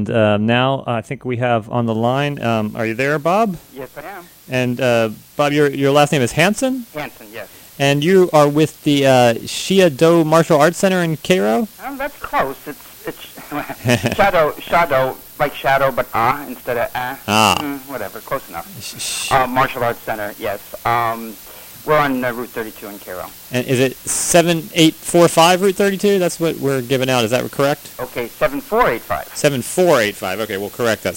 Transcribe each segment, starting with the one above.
And now I think we have on the line. Are you there, Bob? Yes, I am. And Bob, your last name is Hansen? Hansen, yes. And you are with the Shia Do Martial Arts Center in Cairo? That's close. It's shadow, like shadow, but instead of whatever, close enough. Martial Arts Center, yes. We're on Route 32 in Cairo. And is it 7845 Route 32? That's what we're giving out. Is that correct? Okay, 7485. 7485. Okay, we'll correct that.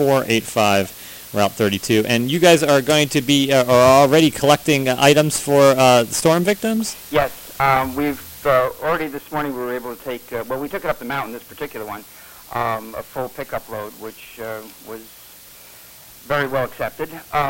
7485 Route 32. And you guys are going to be are already collecting items for storm victims? Yes. We've already this morning we were able to take, we took it up the mountain, this particular one, a full pickup load, which was very well accepted.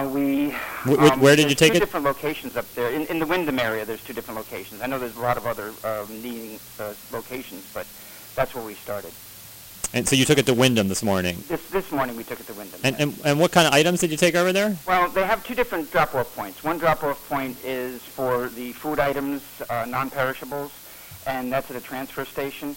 Where did you take it? There's two different locations up there. In the Wyndham area, there's two different locations. I know there's a lot of other needing locations, but that's where we started. And so you took it to Wyndham this morning? This morning we took it to Wyndham. And what kind of items did you take over there? Well, they have two different drop-off points. One drop-off point is for the food items, non-perishables, and that's at a transfer station.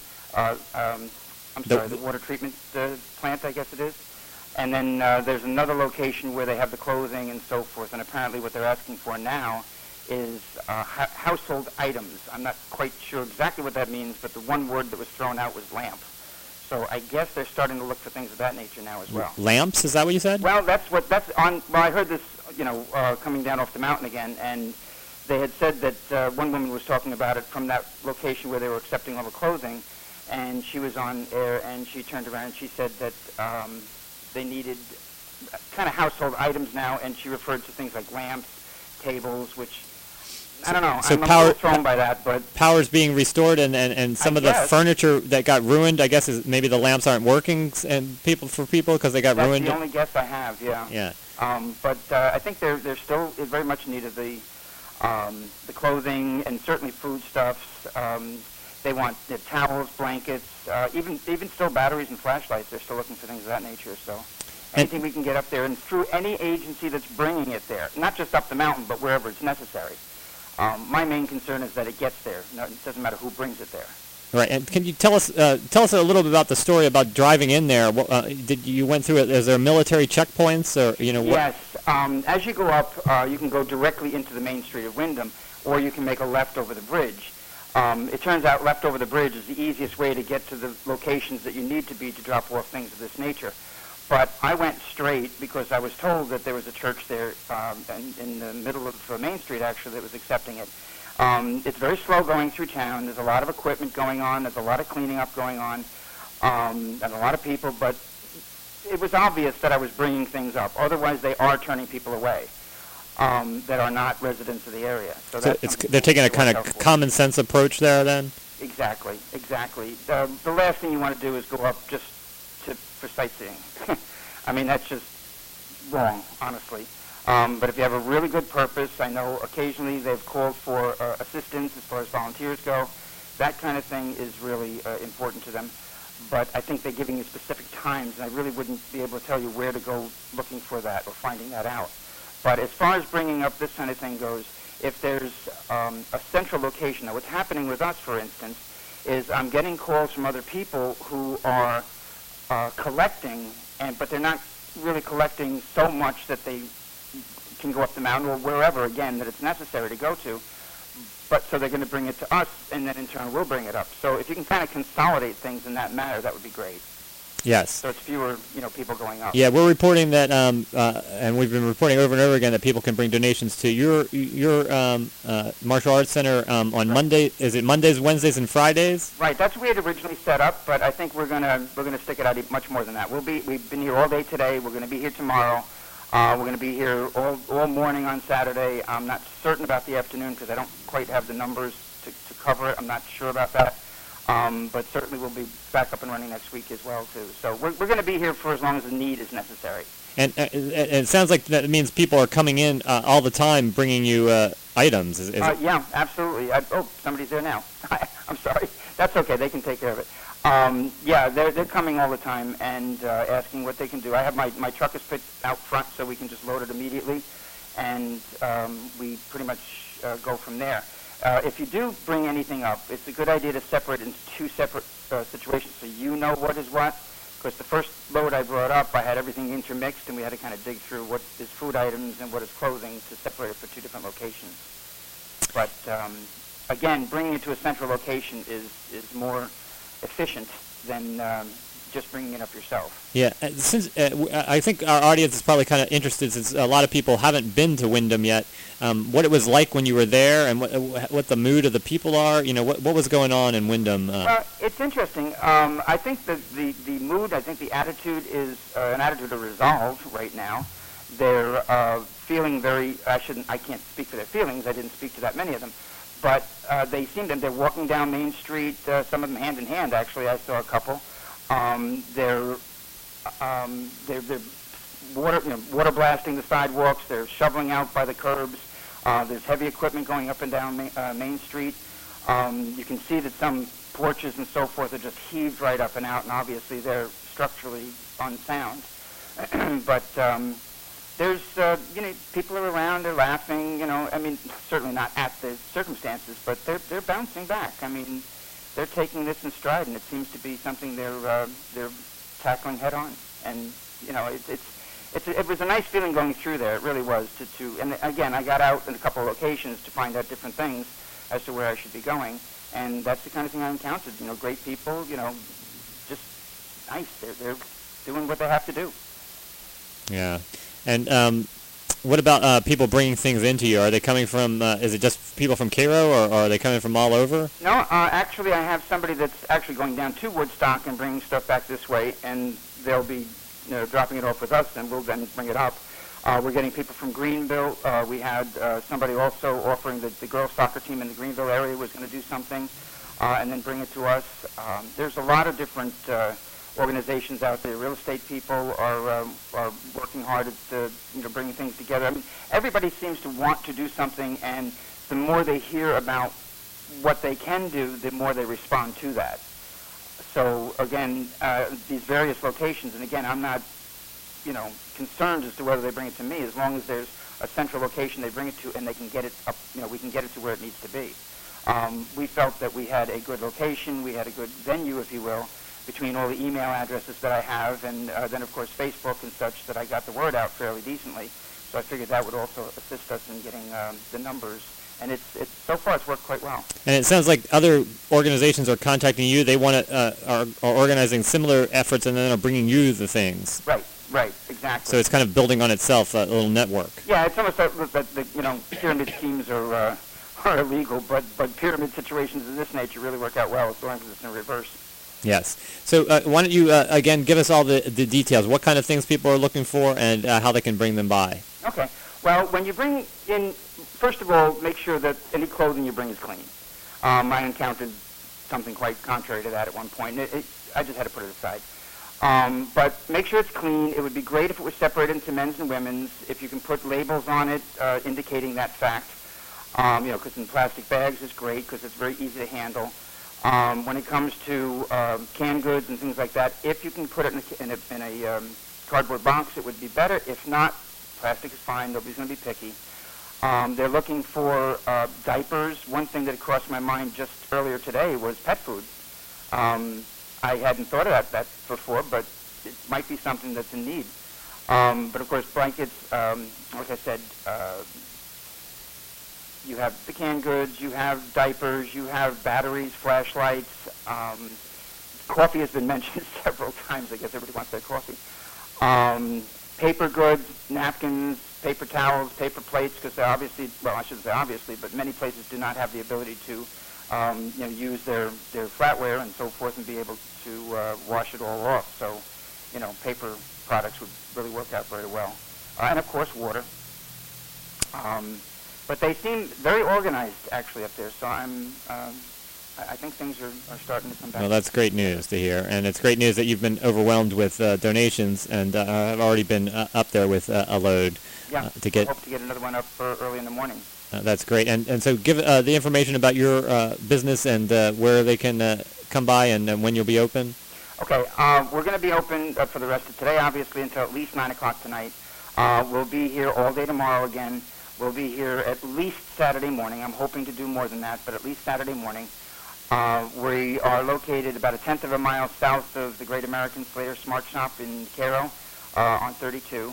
The water treatment plant, I guess it is. And then there's another location where they have the clothing and so forth, and apparently what they're asking for now is household items. I'm not quite sure exactly what that means, but the one word that was thrown out was lamp. So I guess they're starting to look for things of that nature now as well. Lamps? Is that what you said? Well, that's on. Well, I heard this, coming down off the mountain again, and they had said that one woman was talking about it from that location where they were accepting all the clothing, and she was on air, and she turned around and she said that they needed kind of household items now, and she referred to things like lamps, tables, which, I don't know, so I'm a little thrown by that, but... Power's being restored, and some of the furniture that got ruined, I guess, is maybe the lamps aren't working and for people because they got ruined? That's the only guess I have, yeah. Yeah. But I think they're still very much in need of the clothing and certainly foodstuffs. They want towels, blankets, even still batteries and flashlights. They're still looking for things of that nature. So anything we can get up there, and through any agency that's bringing it there, not just up the mountain, but wherever it's necessary. My main concern is that it gets there. No, it doesn't matter who brings it there. Right. And can you tell us a little bit about the story about driving in there? Did you went through it? Is there military checkpoints or what? Yes. As you go up, you can go directly into the main street of Wyndham, or you can make a left over the bridge. It turns out left over the bridge is the easiest way to get to the locations that you need to be to drop off things of this nature. But I went straight because I was told that there was a church there in the middle of Main Street, actually, that was accepting it. It's very slow going through town. There's a lot of equipment going on. There's a lot of cleaning up going on, and a lot of people. But it was obvious that I was bringing things up. Otherwise, they are turning people away that are not residents of the area. So they're taking a kind of common sense approach there, then? Exactly. The last thing you want to do is go up just for sightseeing. I mean, that's just wrong, honestly. But if you have a really good purpose, I know occasionally they've called for assistance as far as volunteers go. That kind of thing is really important to them. But I think they're giving you specific times, and I really wouldn't be able to tell you where to go looking for that or finding that out. But as far as bringing up this kind of thing goes, if there's a central location, now what's happening with us, for instance, is I'm getting calls from other people who are collecting, but they're not really collecting so much that they can go up the mountain or wherever, again, that it's necessary to go to. But so they're going to bring it to us, and then in turn we'll bring it up. So if you can kind of consolidate things in that manner, that would be great. Yes. So it's fewer, people going up. Yeah, we're reporting that, and we've been reporting over and over again that people can bring donations to your martial arts center on Monday. Is it Mondays, Wednesdays, and Fridays? Right. That's what we had originally set up, but I think we're gonna stick it out much more than that. We've been here all day today. We're going to be here tomorrow. We're going to be here all morning on Saturday. I'm not certain about the afternoon because I don't quite have the numbers to cover it. I'm not sure about that. But certainly we'll be back up and running next week as well, too. So we're going to be here for as long as the need is necessary. And it sounds like that means people are coming in all the time bringing you items. Yeah, absolutely. Somebody's there now. I'm sorry. That's okay. They can take care of it. Yeah, they're coming all the time and asking what they can do. I have my truck is put out front so we can just load it immediately, and we pretty much go from there. If you do bring anything up, it's a good idea to separate into two separate situations so you know what is what, Because the first load I brought up, I had everything intermixed, and we had to kind of dig through what is food items and what is clothing to separate it for two different locations. But again, bringing it to a central location is more efficient than just bringing it up yourself. Yeah, since I think our audience is probably kind of interested, since a lot of people haven't been to Wyndham yet, what it was like when you were there, and what the mood of the people are. You know, what was going on in Wyndham? It's interesting. I think that the mood, I think the attitude is an attitude of resolve right now. They're feeling very. I can't speak for their feelings. I didn't speak to that many of them, but they seem to. They're walking down Main Street. Some of them hand in hand. Actually, I saw a couple. They're water blasting the sidewalks. They're shoveling out by the curbs. There's heavy equipment going up and down Main Street. You can see that some porches and so forth are just heaved right up and out, and obviously they're structurally unsound. But there's, people are around. They're laughing. I mean, certainly not at the circumstances, but they're bouncing back. I mean, they're taking this in stride, and it seems to be something they're tackling head on. And it was a nice feeling going through there. It really was. And again, I got out in a couple of locations to find out different things as to where I should be going, and that's the kind of thing I encountered. Great people. Just nice. They're doing what they have to do. Yeah, and what about people bringing things into you? Are they coming from? Is it just people from Cairo, or are they coming from all over? No, actually, I have somebody that's actually going down to Woodstock and bringing stuff back this way, and they'll be dropping it off with us, and we'll then bring it up. We're getting people from Greenville. We had somebody also offering that the girls' soccer team in the Greenville area was going to do something, and then bring it to us. There's a lot of different organizations out there. Real estate people are working hard at bringing things together. I mean, everybody seems to want to do something, and the more they hear about what they can do, the more they respond to that. So again, these various locations, and again, I'm not, concerned as to whether they bring it to me, as long as there's a central location they bring it to, and they can get it up. We can get it to where it needs to be. We felt that we had a good location, we had a good venue, if you will, between all the email addresses that I have, and then of course Facebook and such, that I got the word out fairly decently. So I figured that would also assist us in getting the numbers. And it's so far it's worked quite well. And it sounds like other organizations are contacting you. They want to are organizing similar efforts, and then are bringing you the things. Right, exactly. So it's kind of building on itself, a little network. Yeah, it's almost like the pyramid schemes are illegal, but pyramid situations of this nature really work out well as long as it's in reverse. Yes. So why don't you, again, give us all the details. What kind of things people are looking for, and how they can bring them by. Okay. Well, when you bring in, first of all, make sure that any clothing you bring is clean. I encountered something quite contrary to that at one point. I just had to put it aside. But make sure it's clean. It would be great if it was separated into men's and women's. If you can put labels on it indicating that fact. Because in plastic bags is great because it's very easy to handle. When it comes to canned goods and things like that, if you can put it in a cardboard box, it would be better. If not, plastic is fine. Nobody's going to be picky. They're looking for diapers. One thing that crossed my mind just earlier today was pet food. I hadn't thought of that before, but it might be something that's in need. But of course, blankets, like I said, you have the canned goods, you have diapers, you have batteries, flashlights. Coffee has been mentioned several times. I guess everybody wants their coffee. Paper goods, napkins, paper towels, paper plates, because obviously, well, I shouldn't say obviously, but many places do not have the ability to use their flatware and so forth and be able to wash it all off. So, paper products would really work out very well. And of course, water. But they seem very organized, actually, up there. So I think things are starting to come back. Well, that's great news to hear, and it's great news that you've been overwhelmed with donations, and have already been up there with a load. Yeah, I hope to get another one up early in the morning. That's great, and so give the information about your business and where they can come by and when you'll be open. Okay, we're going to be open for the rest of today, obviously, until at least 9 o'clock tonight. We'll be here all day tomorrow again. We'll be here at least Saturday morning. I'm hoping to do more than that, but at least Saturday morning. We are located about a tenth of a mile south of the Great American Slater Smart Shop in Cairo on 32.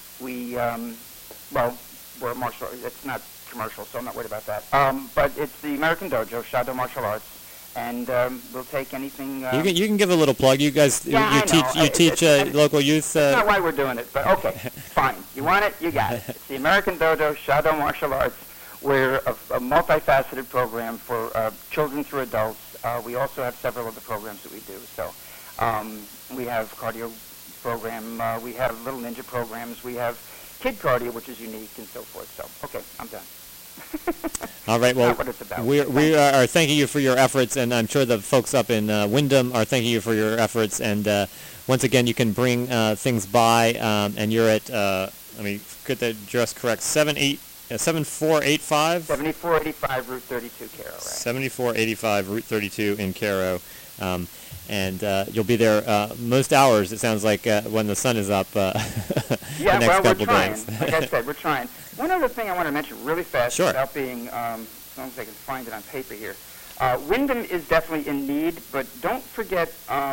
We're martial. It's not commercial, so I'm not worried about that. But it's the American Dojo, Shadow Martial Arts, and we'll take anything. You can give a little plug. You guys, Yeah, you teach local youth. That's not why we're doing it, but okay, fine. You want it, you got it. It's the American Dojo, Shadow Martial Arts. We're a multifaceted program for children through adults. We also have several other programs that we do. So we have cardio program. We have little ninja programs. We have kid cardio, which is unique, and so forth. So, okay, I'm done. All right, well, not what it's about. we are thanking you for your efforts, and I'm sure the folks up in Windham are thanking you for your efforts. And once again, you can bring things by, and you're at, let me get the address correct, 7485? 7485 Route 32, Cairo, right? 7485 Route 32 in Cairo. And you'll be there most hours, it sounds like, when the sun is up the next couple we're trying. days. Like I said, we're trying. One other thing I want to mention really fast, Sure. without being, as long as I can find it on paper here. Windham is definitely in need, but don't forget,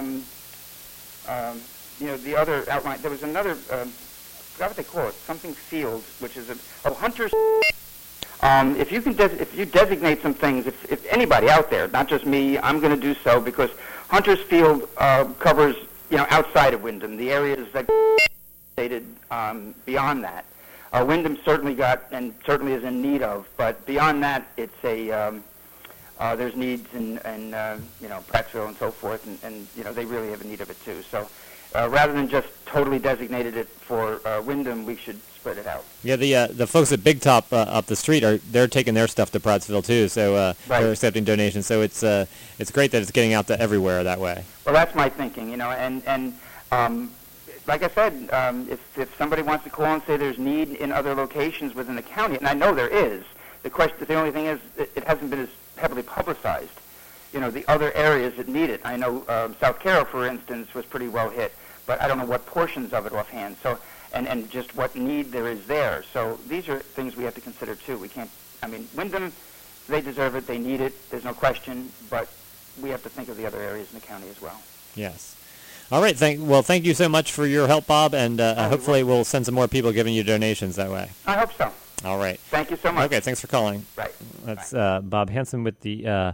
the other outline. There was another, I forgot what they call it, something field, which is Hunter's. If you designate some things, if anybody out there, not just me, I'm going to do so, because Hunter's Field covers, outside of Windham, the areas that stated beyond that. Windham certainly got and certainly is in need of, but beyond that, it's there's needs in Prattsville and so forth, and they really have a need of it too. So rather than just totally designated it for Windham, we should spread it out. Yeah, the folks at Big Top up the street they're taking their stuff to Prattsville too, so Right. they're accepting donations. So it's great that it's getting out to everywhere that way. Well, that's my thinking, and like I said, if somebody wants to call and say there's need in other locations within the county, and I know there is, the only thing is it hasn't been as heavily publicized. The other areas that need it. I know South Carroll, for instance, was pretty well hit, but I don't know what portions of it offhand. So, and just what need there is there. So these are things we have to consider too. We can't. Windham, they deserve it. They need it. There's no question. But we have to think of the other areas in the county as well. Yes. All right. Thank you so much for your help, Bob, and hopefully we'll send some more people giving you donations that way. I hope so. All right. Thank you so much. Okay. Thanks for calling. Right. That's Bob Hansen with the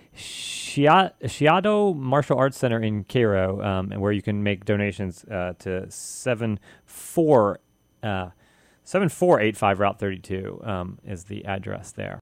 Shadow Martial Arts Center in Cairo, and where you can make donations to 7485 Route 32 is the address there.